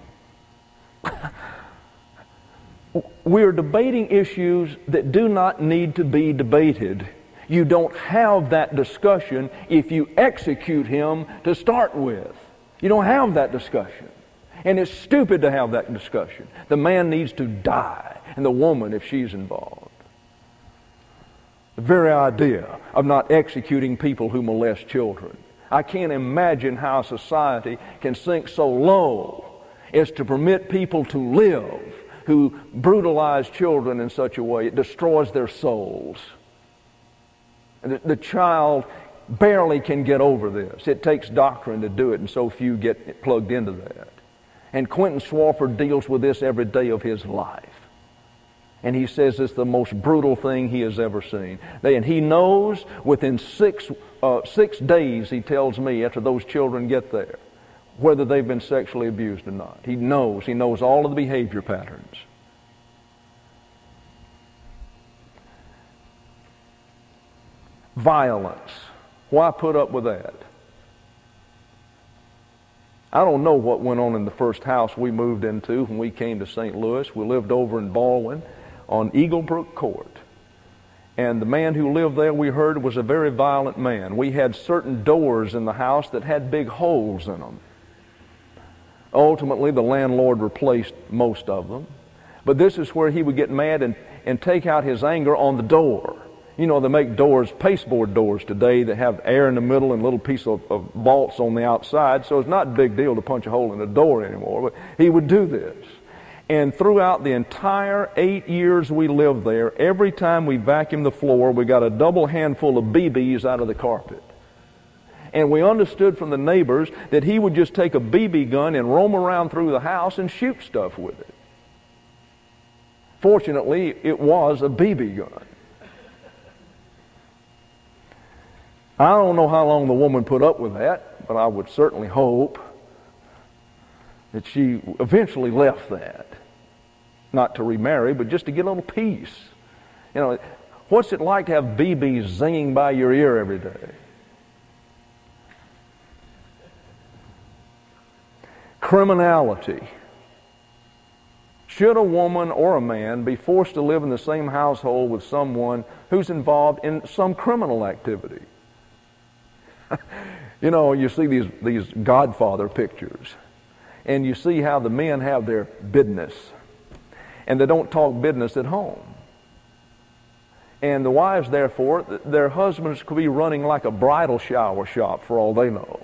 Speaker 2: We're debating issues that do not need to be debated. You don't have that discussion if you execute him to start with. You don't have that discussion. And it's stupid to have that discussion. The man needs to die, and the woman if she's involved. The very idea of not executing people who molest children. I can't imagine how a society can sink so low as to permit people to live who brutalize children in such a way. It destroys their souls. The child barely can get over this. It takes doctrine to do it, and so few get plugged into that. And Quentin Swafford deals with this every day of his life. And he says it's the most brutal thing he has ever seen. And he knows within 6 days, he tells me, after those children get there, whether they've been sexually abused or not. He knows all of the behavior patterns. Violence. Why put up with that? I don't know what went on in the first house we moved into when we came to St. Louis. We lived over in Baldwin on Eaglebrook Court. And the man who lived there, we heard, was a very violent man. We had certain doors in the house that had big holes in them. Ultimately, the landlord replaced most of them. But this is where he would get mad and take out his anger on the door. You know, they make doors, pasteboard doors today that have air in the middle and a little piece of bolts on the outside, so it's not a big deal to punch a hole in the door anymore. But he would do this. And throughout the entire 8 years we lived there, every time we vacuumed the floor, we got a double handful of BBs out of the carpet. And we understood from the neighbors that he would just take a BB gun and roam around through the house and shoot stuff with it. Fortunately, it was a BB gun. I don't know how long the woman put up with that, but I would certainly hope that she eventually left that. Not to remarry, but just to get a little peace. You know, what's it like to have BBs zinging by your ear every day? Criminality. Should a woman or a man be forced to live in the same household with someone who's involved in some criminal activity? You know, you see these Godfather pictures, And you see how the men have their business. And they don't talk business at home. And the wives, therefore, their husbands could be running like a bridal shower shop for all they know.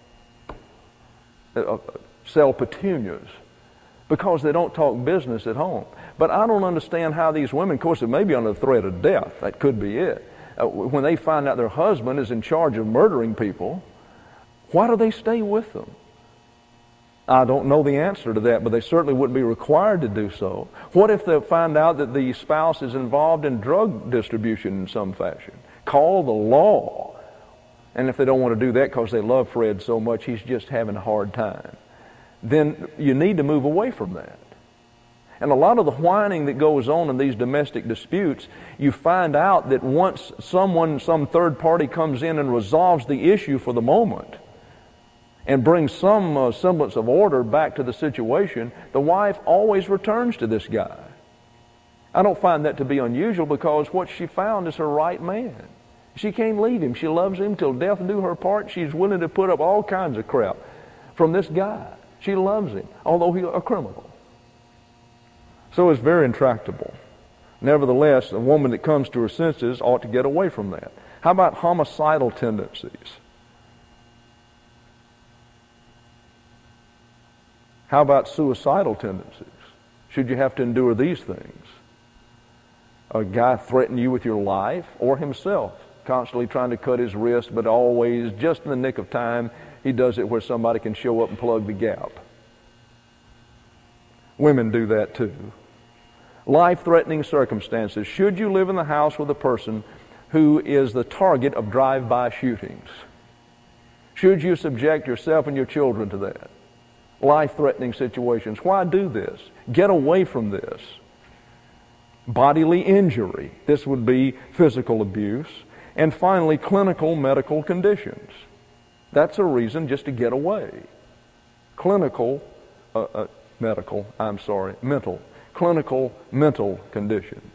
Speaker 2: Sell petunias because they don't talk business at home. But I don't understand how these women, of course, it may be under the threat of death. That could be it. When they find out their husband is in charge of murdering people, why do they stay with them? I don't know the answer to that, but they certainly wouldn't be required to do so. What if they find out that the spouse is involved in drug distribution in some fashion? Call the law. And if they don't want to do that because they love Fred so much, he's just having a hard time, then you need to move away from that. And a lot of the whining that goes on in these domestic disputes, you find out that once some third party comes in and resolves the issue for the moment and brings some semblance of order back to the situation, the wife always returns to this guy. I don't find that to be unusual because what she found is her right man. She can't leave him. She loves him till death do her part. She's willing to put up all kinds of crap from this guy. She loves him, although he's a criminal. So it's very intractable. Nevertheless, a woman that comes to her senses ought to get away from that. How about homicidal tendencies? How about suicidal tendencies? Should you have to endure these things? A guy threaten you with your life, or himself, constantly trying to cut his wrist, but always just in the nick of time, he does it where somebody can show up and plug the gap. Women do that too. Life-threatening circumstances. Should you live in the house with a person who is the target of drive-by shootings? Should you subject yourself and your children to that? Life-threatening situations. Why do this? Get away from this. Bodily injury. This would be physical abuse. And finally, clinical medical conditions. That's a reason just to get away. Clinical mental conditions.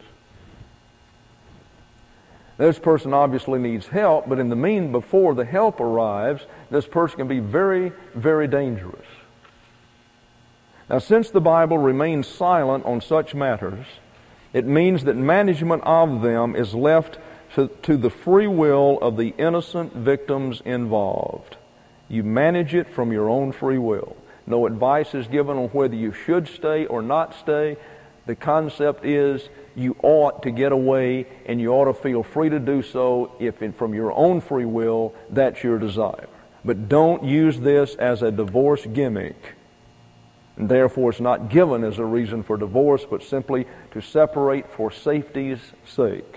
Speaker 2: This person obviously needs help, but before the help arrives, this person can be very, very dangerous. Now, since the Bible remains silent on such matters, it means that management of them is left to the free will of the innocent victims involved. You manage it from your own free will. No advice is given on whether you should stay or not stay. The concept is you ought to get away, and you ought to feel free to do so if from your own free will that's your desire. But don't use this as a divorce gimmick. And therefore it's not given as a reason for divorce, but simply to separate for safety's sake.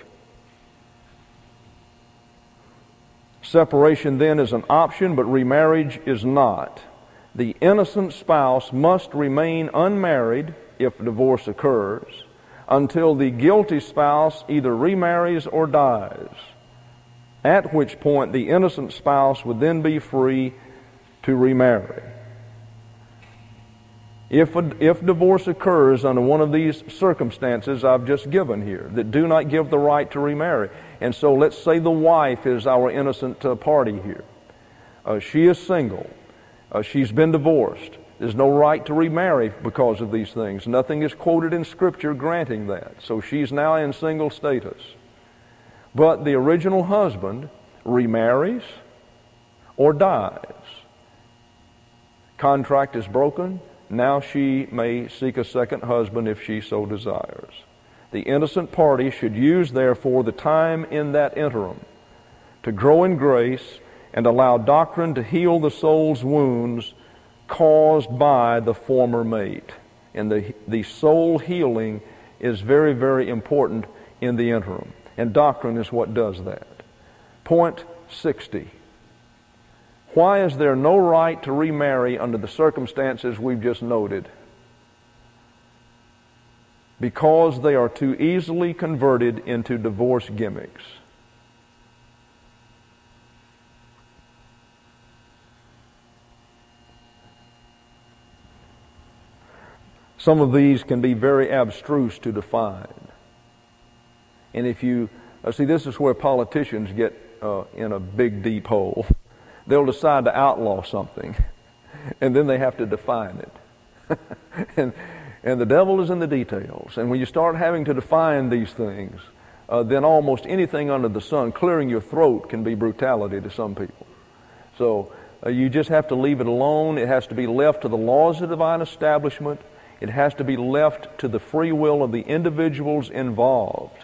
Speaker 2: Separation then is an option, but remarriage is not. The innocent spouse must remain unmarried if divorce occurs until the guilty spouse either remarries or dies, at which point the innocent spouse would then be free to remarry. If divorce occurs under one of these circumstances I've just given here that do not give the right to remarry, and so let's say the wife is our innocent party here. She is single. She's been divorced. There's no right to remarry because of these things. Nothing is quoted in Scripture granting that. So she's now in single status. But the original husband remarries or dies. Contract is broken. Now she may seek a second husband if she so desires. The innocent party should use, therefore, the time in that interim to grow in grace and allow doctrine to heal the soul's wounds caused by the former mate. And the soul healing is very, very important in the interim. And doctrine is what does that. Point 60. Why is there no right to remarry under the circumstances we've just noted? Because they are too easily converted into divorce gimmicks. Some of these can be very abstruse to define. And if you, see, this is where politicians get in a big, deep hole. They'll decide to outlaw something, and then they have to define it. and the devil is in the details. And when you start having to define these things, then almost anything under the sun, clearing your throat, can be brutality to some people. So you just have to leave it alone. It has to be left to the laws of divine establishment. It has to be left to the free will of the individuals involved.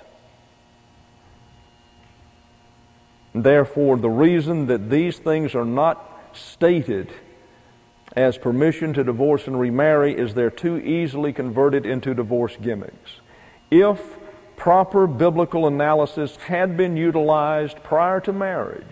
Speaker 2: And therefore, the reason that these things are not stated as permission to divorce and remarry is they're too easily converted into divorce gimmicks. If proper biblical analysis had been utilized prior to marriage,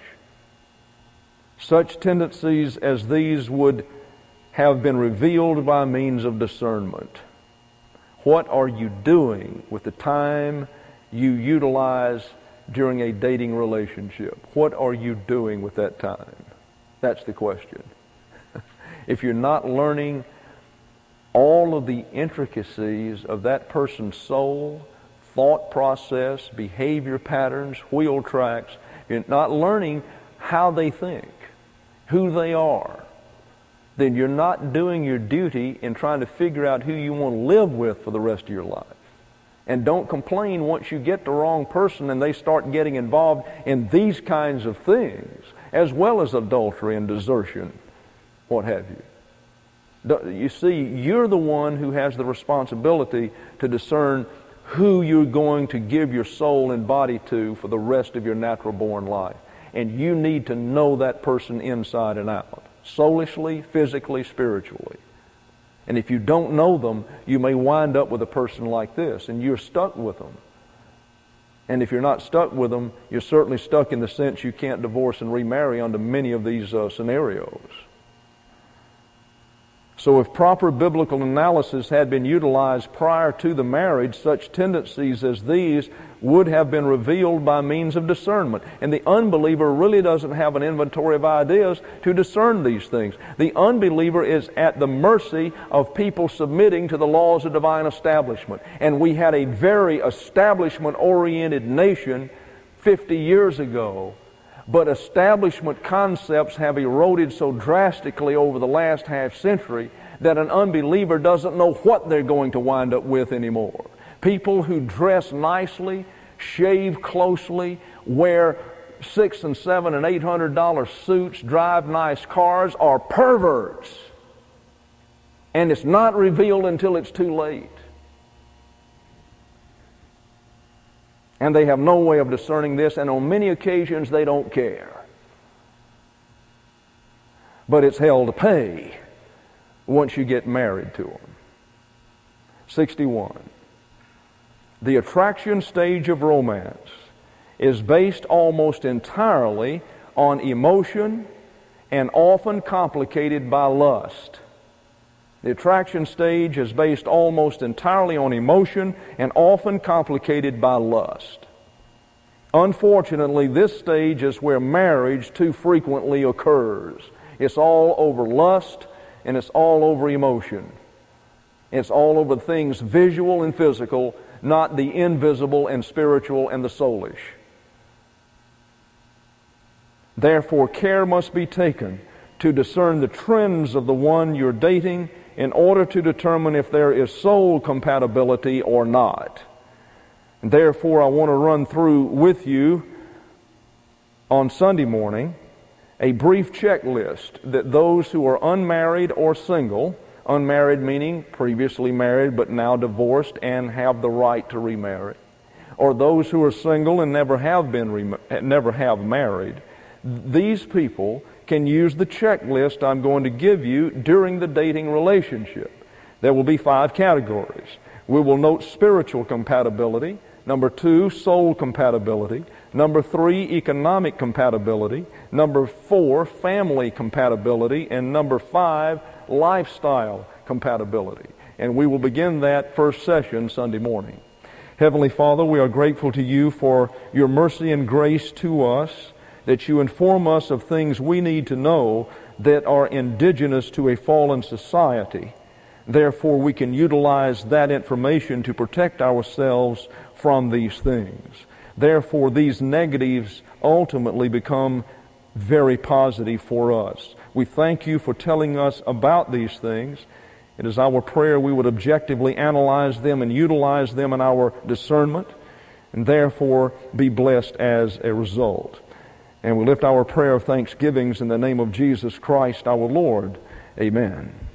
Speaker 2: such tendencies as these would have been revealed by means of discernment. What are you doing with the time you utilize during a dating relationship? What are you doing with that time? That's the question. If you're not learning all of the intricacies of that person's soul, thought process, behavior patterns, wheel tracks, you're not learning how they think, who they are, then you're not doing your duty in trying to figure out who you want to live with for the rest of your life. And don't complain once you get the wrong person and they start getting involved in these kinds of things, as well as adultery and desertion, what have you. You see, you're the one who has the responsibility to discern who you're going to give your soul and body to for the rest of your natural-born life. And you need to know that person inside and out, soulishly, physically, spiritually. And if you don't know them, you may wind up with a person like this, and you're stuck with them. And if you're not stuck with them, you're certainly stuck in the sense you can't divorce and remarry under many of these scenarios. So if proper biblical analysis had been utilized prior to the marriage, such tendencies as these would have been revealed by means of discernment. And the unbeliever really doesn't have an inventory of ideas to discern these things. The unbeliever is at the mercy of people submitting to the laws of divine establishment. And we had a very establishment-oriented nation 50 years ago. But establishment concepts have eroded so drastically over the last half century that an unbeliever doesn't know what they're going to wind up with anymore. People who dress nicely, shave closely, wear $600 and $700 and $800 suits, drive nice cars are perverts. And it's not revealed until it's too late. And they have no way of discerning this, and on many occasions they don't care. But it's hell to pay once you get married to them. 61. The attraction stage of romance is based almost entirely on emotion and often complicated by lust. The attraction stage is based almost entirely on emotion and often complicated by lust. Unfortunately, this stage is where marriage too frequently occurs. It's all over lust and it's all over emotion. It's all over things visual and physical, not the invisible and spiritual and the soulish. Therefore, care must be taken to discern the trends of the one you're dating in order to determine if there is soul compatibility or not. And therefore, I want to run through with you on Sunday morning a brief checklist that those who are unmarried or single, unmarried meaning previously married but now divorced and have the right to remarry, or those who are single and never have married, these people can use the checklist I'm going to give you during the dating relationship. There will be 5 categories. We will note spiritual compatibility. Number 2, soul compatibility. Number 3, economic compatibility. Number 4, family compatibility. And number 5, lifestyle compatibility. And we will begin that first session Sunday morning. Heavenly Father, we are grateful to you for your mercy and grace to us, that you inform us of things we need to know that are indigenous to a fallen society. Therefore, we can utilize that information to protect ourselves from these things. Therefore, these negatives ultimately become very positive for us. We thank you for telling us about these things. It is our prayer we would objectively analyze them and utilize them in our discernment, and therefore be blessed as a result. And we lift our prayer of thanksgivings in the name of Jesus Christ our Lord. Amen.